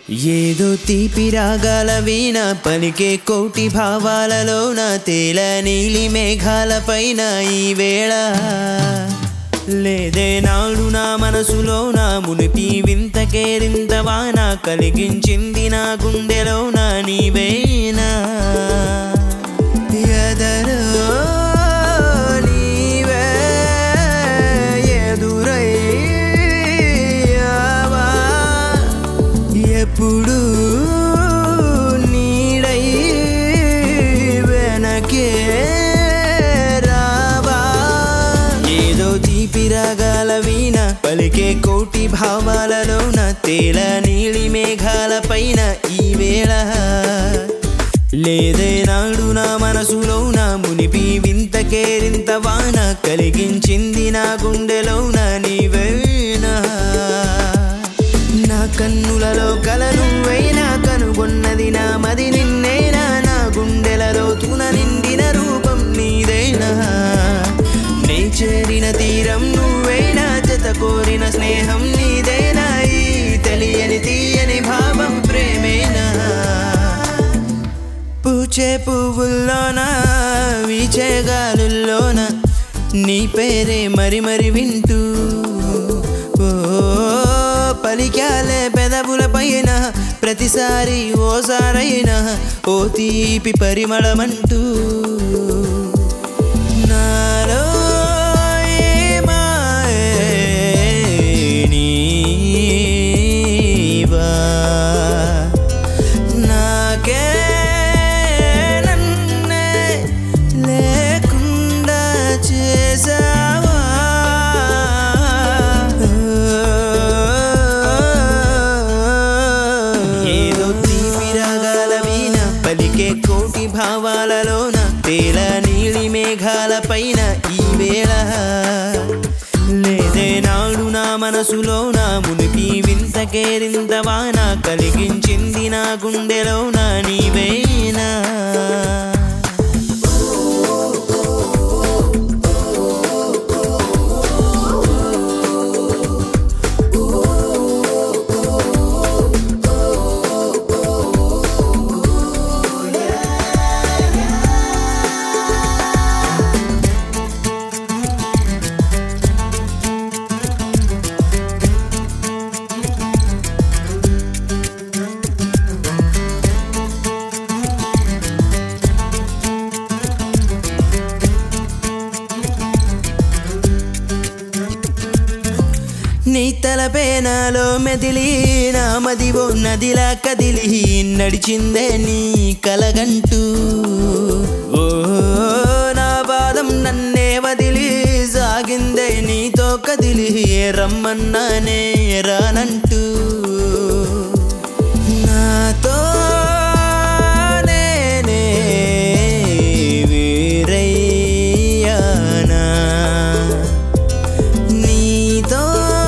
ఏదో తీపి రాగాల వీణ పలికే కోటి భావాలలోన తేల నీలి మేఘాలపైన ఈ వేళ లేదే నాడు నా మనసులోన మునిపి వింత కేరింత వాన కలిగించింది నా గుండెలోన నీవేనా ఎదరో నీవే ఎదురయ్యావా ఎప్పుడు నీడై వెనకే రావా ఏదో తీపి రాగాల వీణ పలికే కోటి భావాలలోన తేల నీలి మేఘాలపైన ఈ వేళ లేదే నాడు నా మనసులోన మునిపి వింత కేరింత వాన కలిగించింది నా గుండెలోన నీవేనా నా కన్నులలో కల నువ్వైనా కనుగొన్నది నా మది నిన్నేనా నా గుండెలలో తున నిండిన రూపం నీదేనా నీ చేరిన తీరం నువ్వేనా జత కోరిన స్నేహం నీదేనా ఈ తెలియని తీయని భావం ప్రేమేనా పూచే పువ్వుల్లోన వీచే గాలుల్లోన నీ పేరే మరి మరి వింటూ ఓ పలికాలే పెదవుల పైన ప్రతిసారి ఓసారైనా ఓ తీపి పరిమళమంటూ నాలో నీవా నాకే లేకుండా చేసావా ఏదో తీపి రాగాల వీణ పలికే కోటి భావాలలోన తేల నీలి మేఘాలపైన ఈ వేళ లేదే నాడు నా మనసులోన మునిపి వింత కేరింత వాన కలిగించింది నా గుండెలోన నీవేనా నీ తలపేనాలో మెదిలి నా మదివో నదిలా కదిలి నడిచిందే నీ కలగంటూ ఓ నా పాదం నన్నే వదిలి సాగిందే నీతో కదిలి రమ్మన్నానే రానంటూ నాతో నేనే వేరయ్యానా నీతో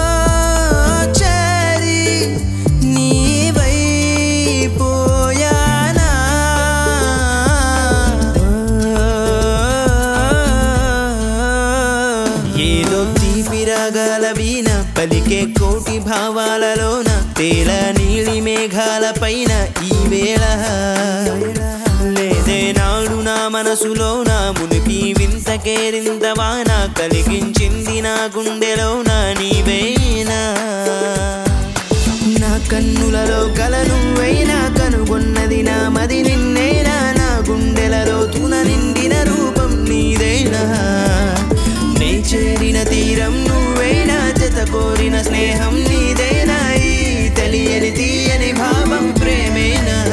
ఏదో తీపి రాగాల వీణ పలికే కోటి భావాలలోన తేల నీలి మేఘాలపైన ఈ వేళ లేదే నాడు నా మనసులోన మునిపి వింత కేరింత వాన కలిగించింది నా గుండెలోన నీవేనా నా కన్నులలో కల నువ్వైనా కనుగొన్నది నా మది నిన్నేనా నా గుండెలలో తున నిండిన రూపం నీదేనా నీ చేరిన తీరం నువ్వేనా జత కోరిన స్నేహం నీదేనా ఈ తెలియని తీయని భావం ప్రేమేనా